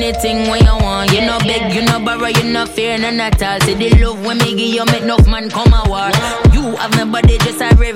anything when you want. You no beg, you no borrow, you no fear, none at all. See the love when me give you, make enough man come a war. You have my body just a